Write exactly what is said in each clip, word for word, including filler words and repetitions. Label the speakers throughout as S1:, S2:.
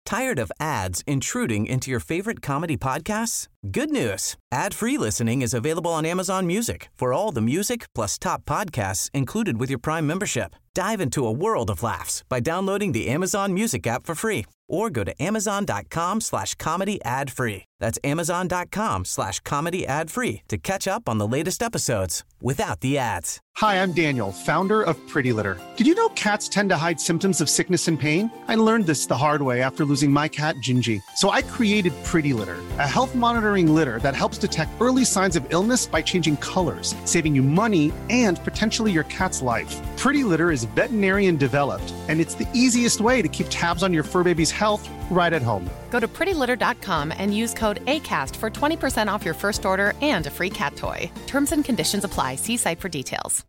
S1: Tired of ads intruding into your favorite comedy podcasts? Good news. Ad-free listening is available on Amazon Music for all the music plus top podcasts included with your Prime membership. Dive into a world of laughs by downloading the Amazon Music app for free or go to amazon.com slash comedy ad free. That's amazon.com slash comedy ad free to catch up on the latest episodes without the ads.
S2: Hi, I'm Daniel, founder of Pretty Litter. Did you know cats tend to hide symptoms of sickness and pain? I learned this the hard way after losing my cat, Gingy. So I created Pretty Litter, a health monitoring litter that helps detect early signs of illness by changing colors, saving you money and potentially your cat's life. Pretty Litter is veterinarian developed, and it's the easiest way to keep tabs on your fur baby's health right at home.
S3: Go to pretty litter dot com and use code ACAST for twenty percent off your first order and a free cat toy. Terms and conditions apply. See site for details.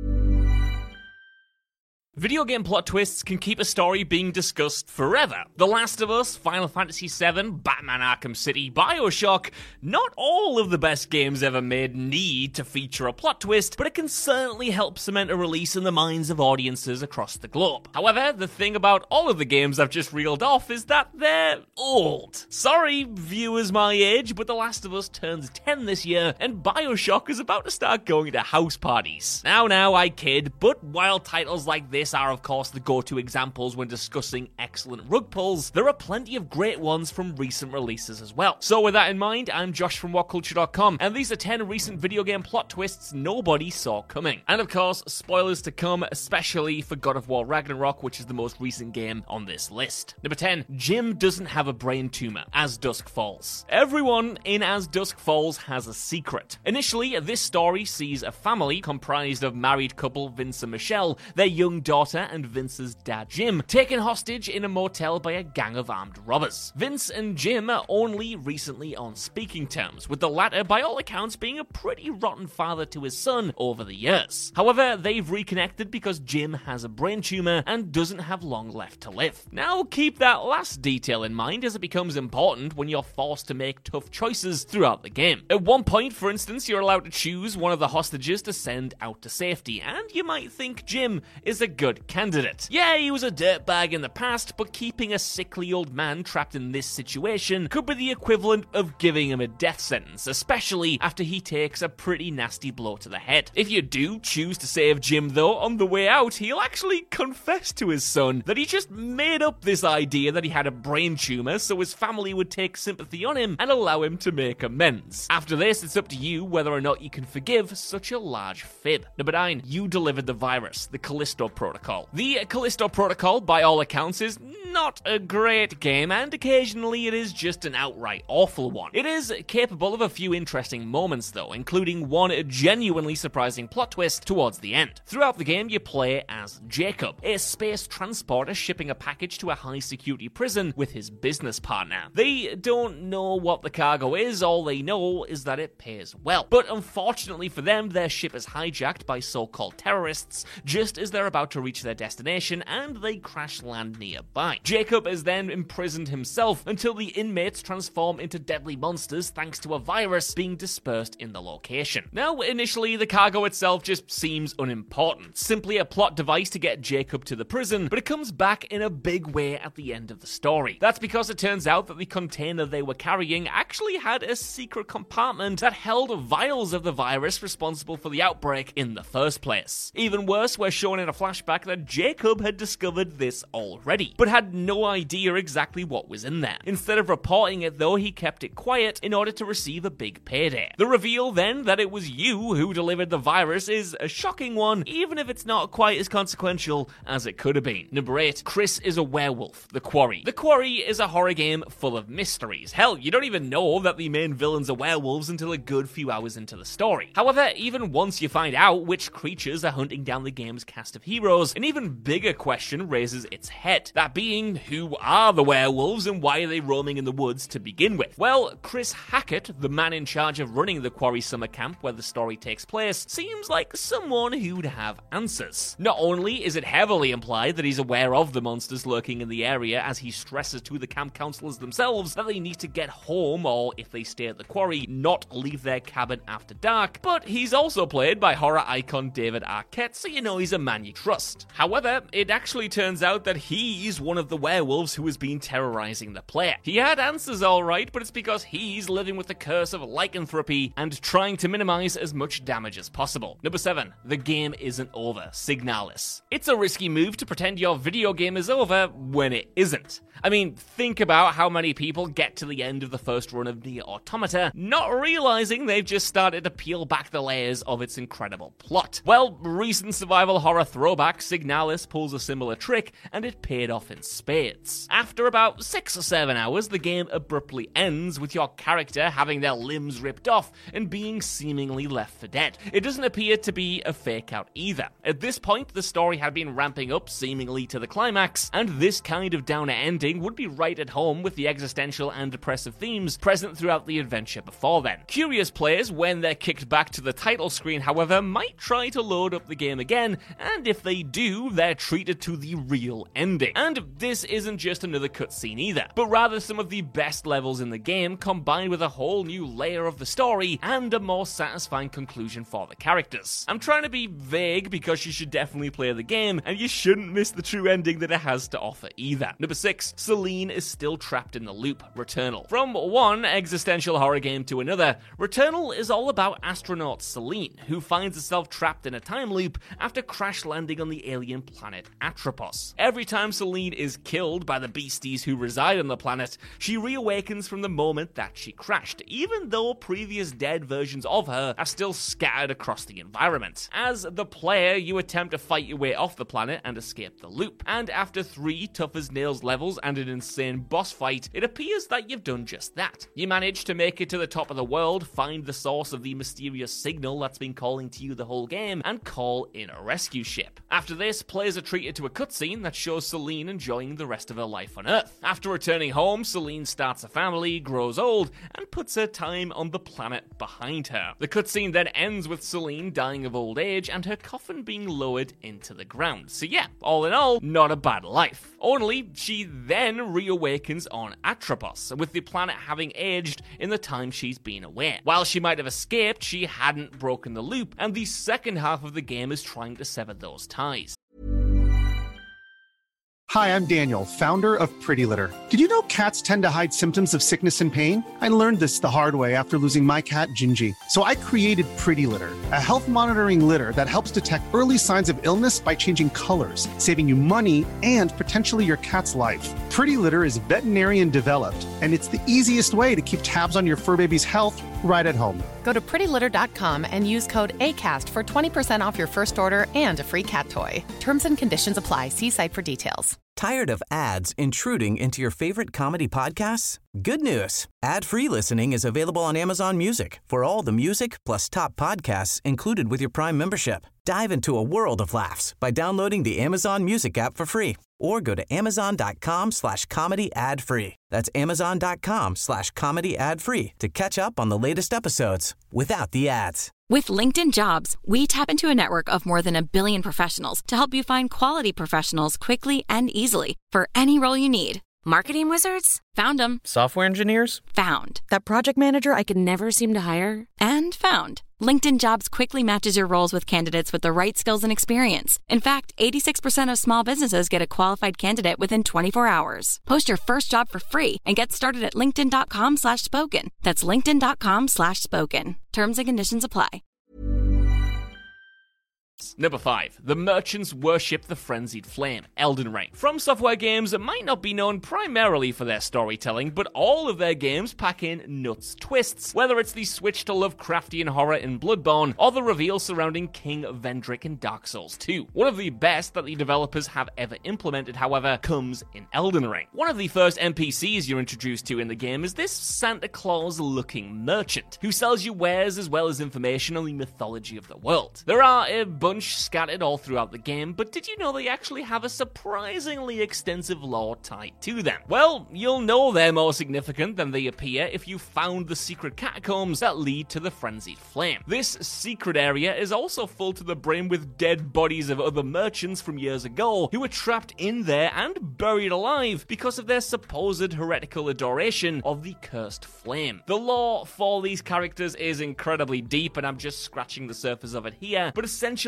S4: Video game plot twists can keep a story being discussed forever. The Last of Us, Final Fantasy seven, Batman Arkham City, BioShock. Not all of the best games ever made need to feature a plot twist, but it can certainly help cement a release in the minds of audiences across the globe. However, the thing about all of the games I've just reeled off is that they're old. Sorry, viewers my age, but The Last of Us turns ten this year, and BioShock is about to start going to house parties. Now, now, I kid, but while titles like this are of course the go-to examples when discussing excellent rug pulls, there are plenty of great ones from recent releases as well. So with that in mind, I'm Josh from what culture dot com, and these are ten recent video game plot twists nobody saw coming. And of course, spoilers to come, especially for God of War Ragnarok, which is the most recent game on this list. Number ten, Jim doesn't have a brain tumor, As Dusk Falls. Everyone in As Dusk Falls has a secret. Initially, this story sees a family comprised of married couple Vince and Michelle, their young daughter and Vince's dad Jim, taken hostage in a motel by a gang of armed robbers. Vince and Jim are only recently on speaking terms, with the latter by all accounts being a pretty rotten father to his son over the years. However, they've reconnected because Jim has a brain tumor and doesn't have long left to live. Now keep that last detail in mind as it becomes important when you're forced to make tough choices throughout the game. At one point, for instance, you're allowed to choose one of the hostages to send out to safety, and you might think Jim is a good candidate. Yeah, he was a dirtbag in the past, but keeping a sickly old man trapped in this situation could be the equivalent of giving him a death sentence, especially after he takes a pretty nasty blow to the head. If you do choose to save Jim though, on the way out, he'll actually confess to his son that he just made up this idea that he had a brain tumor so his family would take sympathy on him and allow him to make amends. After this, it's up to you whether or not you can forgive such a large fib. Number nine, You Delivered the Virus, the Callisto Protocol. The Callisto Protocol, by all accounts, is not a great game, and occasionally it is just an outright awful one. It is capable of a few interesting moments, though, including one genuinely surprising plot twist towards the end. Throughout the game, you play as Jacob, a space transporter shipping a package to a high-security prison with his business partner. They don't know what the cargo is, all they know is that it pays well. But unfortunately for them, their ship is hijacked by so-called terrorists just as they're about to reach their destination, and they crash land nearby. Jacob is then imprisoned himself until the inmates transform into deadly monsters thanks to a virus being dispersed in the location. Now, initially, the cargo itself just seems unimportant, simply a plot device to get Jacob to the prison, but it comes back in a big way at the end of the story. That's because it turns out that the container they were carrying actually had a secret compartment that held vials of the virus responsible for the outbreak in the first place. Even worse, we're shown in a flashback that Jacob had discovered this already, but had no idea exactly what was in there. Instead of reporting it though, he kept it quiet in order to receive a big payday. The reveal then that it was you who delivered the virus is a shocking one, even if it's not quite as consequential as it could have been. Number eight, Chris is a werewolf, The Quarry. The Quarry is a horror game full of mysteries. Hell, you don't even know that the main villains are werewolves until a good few hours into the story. However, even once you find out which creatures are hunting down the game's cast of heroes, an even bigger question raises its head. That being, who are the werewolves and why are they roaming in the woods to begin with? Well, Chris Hackett, the man in charge of running the Quarry summer camp where the story takes place, seems like someone who'd have answers. Not only is it heavily implied that he's aware of the monsters lurking in the area as he stresses to the camp counselors themselves that they need to get home or, if they stay at the Quarry, not leave their cabin after dark, but he's also played by horror icon David Arquette, so you know he's a man you trust. twist. However, it actually turns out that he's one of the werewolves who has been terrorizing the player. He had answers alright, but it's because he's living with the curse of lycanthropy and trying to minimize as much damage as possible. Number seven. The game isn't over. Signalis. It's a risky move to pretend your video game is over when it isn't. I mean, think about how many people get to the end of the first run of Nier Automata, not realizing they've just started to peel back the layers of its incredible plot. Well, recent survival horror throwback Signalis pulls a similar trick, and it paid off in spades. After about six or seven hours, the game abruptly ends with your character having their limbs ripped off and being seemingly left for dead. It doesn't appear to be a fake out either. At this point, the story had been ramping up seemingly to the climax, and this kind of downer ending would be right at home with the existential and depressive themes present throughout the adventure before then. Curious players, when they're kicked back to the title screen, however, might try to load up the game again, and if they do, they're treated to the real ending. And this isn't just another cutscene either, but rather some of the best levels in the game combined with a whole new layer of the story and a more satisfying conclusion for the characters. I'm trying to be vague because you should definitely play the game, and you shouldn't miss the true ending that it has to offer either. Number six. Selene is still trapped in the loop. Returnal. From one existential horror game to another, Returnal is all about astronaut Selene, who finds herself trapped in a time loop after crash landing on the alien planet Atropos. Every time Selene is killed by the beasties who reside on the planet, she reawakens from the moment that she crashed, even though previous dead versions of her are still scattered across the environment. As the player, you attempt to fight your way off the planet and escape the loop, and after three tough as nails levels and an insane boss fight, it appears that you've done just that. You manage to make it to the top of the world, find the source of the mysterious signal that's been calling to you the whole game, and call in a rescue ship. After this, players are treated to a cutscene that shows Selene enjoying the rest of her life on Earth. After returning home, Selene starts a family, grows old, and puts her time on the planet behind her. The cutscene then ends with Selene dying of old age and her coffin being lowered into the ground. So yeah, all in all, not a bad life. Only, she then reawakens on Atropos, with the planet having aged in the time she's been away. While she might have escaped, she hadn't broken the loop, and the second half of the game is trying to sever those ties.
S2: Hi, I'm Daniel, founder of Pretty Litter. Did you know cats tend to hide symptoms of sickness and pain? I learned this the hard way after losing my cat, Gingy. So I created Pretty Litter, a health monitoring litter that helps detect early signs of illness by changing colors, saving you money and potentially your cat's life. Pretty Litter is veterinarian developed, and it's the easiest way to keep tabs on your fur baby's health right at home.
S3: Go to pretty litter dot com and use code ACAST for twenty percent off your first order and a free cat toy. Terms and conditions apply. See site for details.
S1: Tired of ads intruding into your favorite comedy podcasts? Good news. Ad-free listening is available on Amazon Music for all the music plus top podcasts included with your Prime membership. Dive into a world of laughs by downloading the Amazon Music app for free or go to amazon.com slash comedy ad free. That's amazon.com slash comedy ad free to catch up on the latest episodes without the ads.
S5: With LinkedIn Jobs, we tap into a network of more than a billion professionals to help you find quality professionals quickly and easily for any role you need. Marketing wizards? Found them.
S6: Software engineers?
S5: Found. That project manager I could never seem to hire? And found. LinkedIn Jobs quickly matches your roles with candidates with the right skills and experience. In fact, eighty-six percent of small businesses get a qualified candidate within twenty-four hours. Post your first job for free and get started at linkedin.com slash spoken. That's linkedin.com slash spoken. Terms and conditions apply.
S4: Number five. The merchants worship the frenzied flame, Elden Ring. From Software Games might not be known primarily for their storytelling, but all of their games pack in nuts twists, whether it's the switch to Lovecraftian horror in Bloodborne, or the reveal surrounding King Vendrick in Dark Souls two. One of the best that the developers have ever implemented, however, comes in Elden Ring. One of the first N P Cs you're introduced to in the game is this Santa Claus-looking merchant, who sells you wares as well as information on the mythology of the world. There are a bunch scattered all throughout the game, but did you know they actually have a surprisingly extensive lore tied to them? Well, you'll know they're more significant than they appear if you found the secret catacombs that lead to the frenzied flame. This secret area is also full to the brim with dead bodies of other merchants from years ago who were trapped in there and buried alive because of their supposed heretical adoration of the cursed flame. The lore for these characters is incredibly deep, and I'm just scratching the surface of it here, but essentially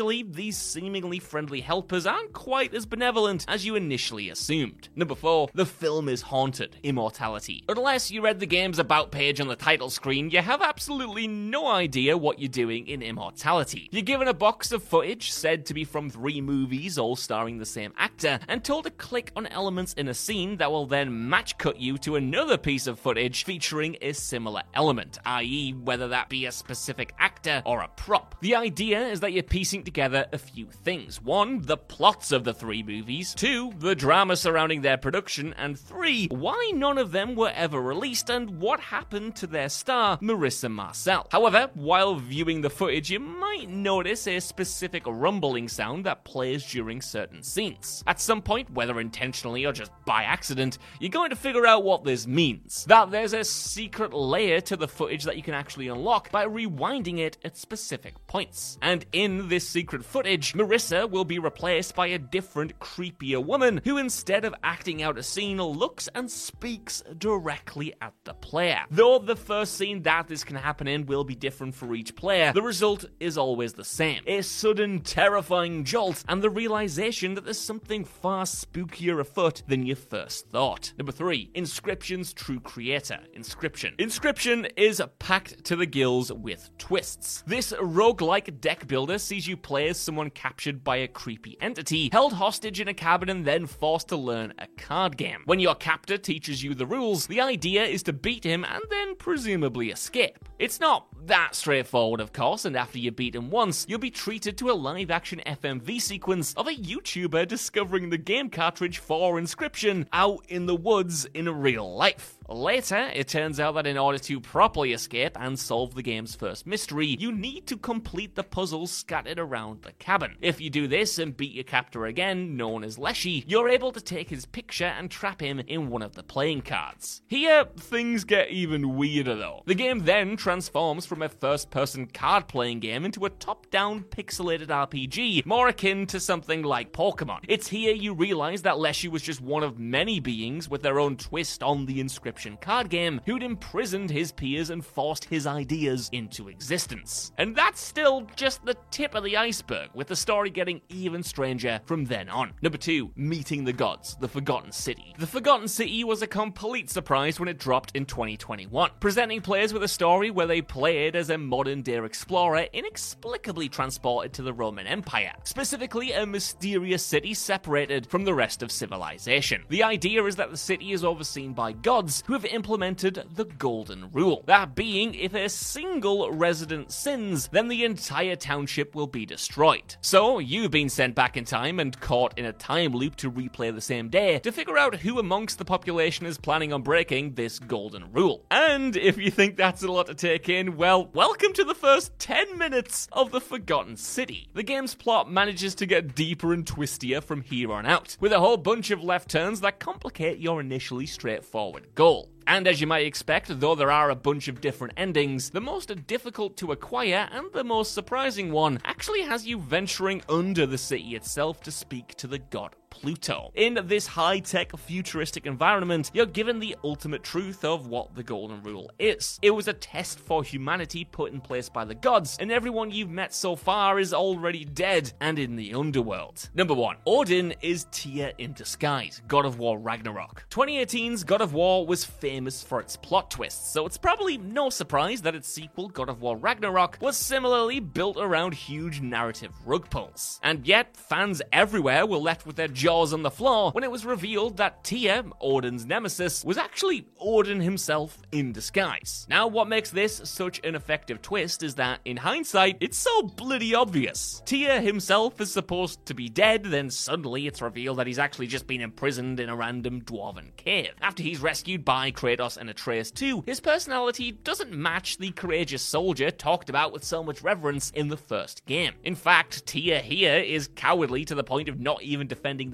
S4: Actually, these seemingly friendly helpers aren't quite as benevolent as you initially assumed. Number four, the film is haunted. Immortality. Unless you read the game's about page on the title screen, you have absolutely no idea what you're doing in Immortality. You're given a box of footage said to be from three movies all starring the same actor, and told to click on elements in a scene that will then match cut you to another piece of footage featuring a similar element, that is whether that be a specific actor or a prop. The idea is that you're piecing together a few things. One, the plots of the three movies. Two, the drama surrounding their production. And three, why none of them were ever released and what happened to their star, Marissa Marcel. However, while viewing the footage, you might notice a specific rumbling sound that plays during certain scenes. At some point, whether intentionally or just by accident, you're going to figure out what this means. That there's a secret layer to the footage that you can actually unlock by rewinding it at specific points. And in this secret footage, Marissa will be replaced by a different, creepier woman who, instead of acting out a scene, looks and speaks directly at the player. Though the first scene that this can happen in will be different for each player, the result is always the same. A sudden, terrifying jolt and the realization that there's something far spookier afoot than you first thought. Number three, Inscryption's true creator, Inscryption. Inscryption is packed to the gills with twists. This roguelike deck builder sees you play as someone captured by a creepy entity, held hostage in a cabin and then forced to learn a card game. When your captor teaches you the rules, the idea is to beat him and then presumably escape. It's not that straightforward, of course, and after you beat him once, you'll be treated to a live-action F M V sequence of a YouTuber discovering the game cartridge for Inscryption out in the woods in real life. Later, it turns out that in order to properly escape and solve the game's first mystery, you need to complete the puzzles scattered around the cabin. If you do this and beat your captor again, known as Leshy, you're able to take his picture and trap him in one of the playing cards. Here, things get even weirder though. The game then transforms from a first-person card-playing game into a top-down pixelated R P G, more akin to something like Pokemon. It's here you realize that Leshy was just one of many beings with their own twist on the Inscryption card game who'd imprisoned his peers and forced his ideas into existence. And that's still just the tip of the iceberg, with the story getting even stranger from then on. Number two, Meeting the Gods, The Forgotten City. The Forgotten City was a complete surprise when it dropped in twenty twenty-one, presenting players with a story where they played as a modern-day explorer inexplicably transported to the Roman Empire, specifically a mysterious city separated from the rest of civilization. The idea is that the city is overseen by gods who have implemented the Golden Rule. That being, if a single resident sins, then the entire township will be destroyed. So, you've been sent back in time and caught in a time loop to replay the same day to figure out who amongst the population is planning on breaking this Golden Rule. And if you think that's a lot to take in, well, welcome to the first ten minutes of The Forgotten City. The game's plot manages to get deeper and twistier from here on out, with a whole bunch of left turns that complicate your initially straightforward goal. And as you might expect, though there are a bunch of different endings, the most difficult to acquire and the most surprising one actually has you venturing under the city itself to speak to the god Pluto. In this high-tech, futuristic environment, you're given the ultimate truth of what the Golden Rule is. It was a test for humanity put in place by the gods, and everyone you've met so far is already dead and in the underworld. Number one, Odin is Tyr in disguise, God of War Ragnarok. twenty eighteen's God of War was famous for its plot twists, so it's probably no surprise that its sequel, God of War Ragnarok, was similarly built around huge narrative rug pulls. And yet, fans everywhere were left with their jaws on the floor when it was revealed that Tyr, Odin's nemesis, was actually Odin himself in disguise. Now, what makes this such an effective twist is that, in hindsight, it's so bloody obvious. Tyr himself is supposed to be dead, then suddenly it's revealed that he's actually just been imprisoned in a random dwarven cave. After he's rescued by Kratos and Atreus too, his personality doesn't match the courageous soldier talked about with so much reverence in the first game. In fact, Tyr here is cowardly to the point of not even defending the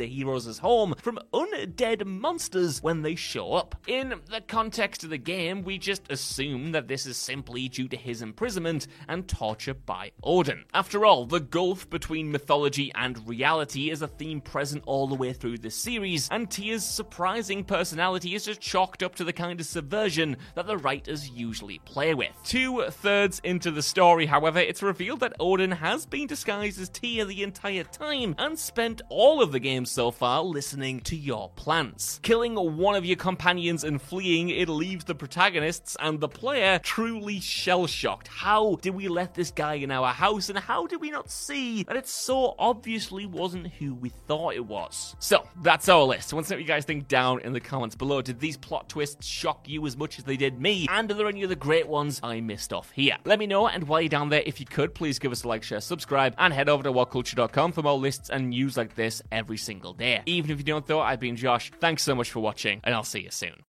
S4: the heroes' home from undead monsters when they show up. In the context of the game, we just assume that this is simply due to his imprisonment and torture by Odin. After all, the gulf between mythology and reality is a theme present all the way through this series, and Tyr's surprising personality is just chalked up to the kind of subversion that the writers usually play with. Two-thirds into the story, however, it's revealed that Odin has been disguised as Tyr the entire time and spent all of the game so far listening to your plans. Killing one of your companions and fleeing, it leaves the protagonists and the player truly shell-shocked. How did we let this guy in our house, and how did we not see that it so obviously wasn't who we thought it was? So, that's our list. I want to know what you guys think down in the comments below. Did these plot twists shock you as much as they did me? And are there any other great ones I missed off here? Let me know, and while you're down there, if you could, please give us a like, share, subscribe, and head over to what culture dot com for more lists and news like this every single day. Even if you don't, though, I've been Josh. Thanks so much for watching, and I'll see you soon.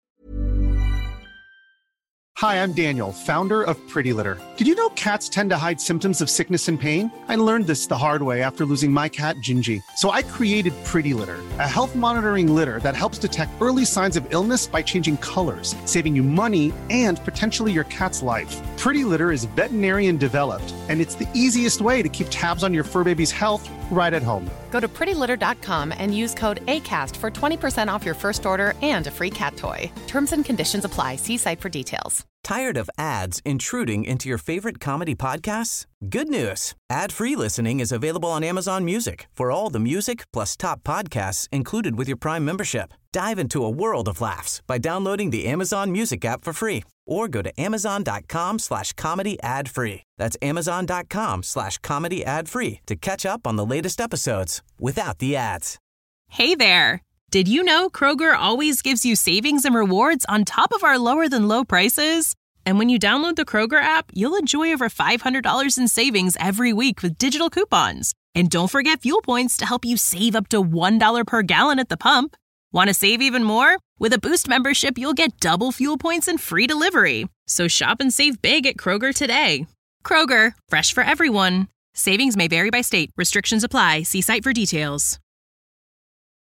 S2: Hi, I'm Daniel, founder of Pretty Litter. Did you know cats tend to hide symptoms of sickness and pain? I learned this the hard way after losing my cat, Gingy. So I created Pretty Litter, a health monitoring litter that helps detect early signs of illness by changing colors, saving you money and potentially your cat's life. Pretty Litter is veterinarian developed, and it's the easiest way to keep tabs on your fur baby's health right at home.
S3: Go to pretty litter dot com and use code ACAST for twenty percent off your first order and a free cat toy. Terms and conditions apply. See site for details.
S1: Tired of ads intruding into your favorite comedy podcasts? Good news. Ad-free listening is available on Amazon Music for all the music plus top podcasts included with your Prime membership. Dive into a world of laughs by downloading the Amazon Music app for free or go to amazon.com slash comedy ad free. That's amazon.com slash comedy ad free to catch up on the latest episodes without the ads.
S6: Hey there. Did you know Kroger always gives you savings and rewards on top of our lower than low prices? And when you download the Kroger app, you'll enjoy over five hundred dollars in savings every week with digital coupons. And don't forget fuel points to help you save up to one dollar per gallon at the pump. Want to save even more? With a Boost membership, you'll get double fuel points and free delivery. So shop and save big at Kroger today. Kroger, fresh for everyone. Savings may vary by state. Restrictions apply. See site for details.